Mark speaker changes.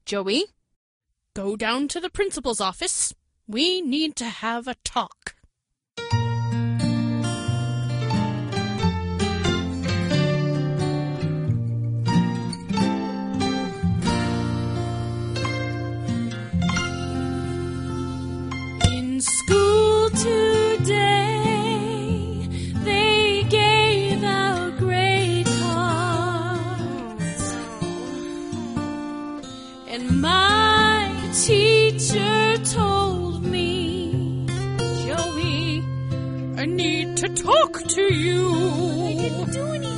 Speaker 1: Joey, go down to the principal's office. We need to have a talk. In school today, they gave out grade cards, and my teacher told me, Joey, I need to talk to you.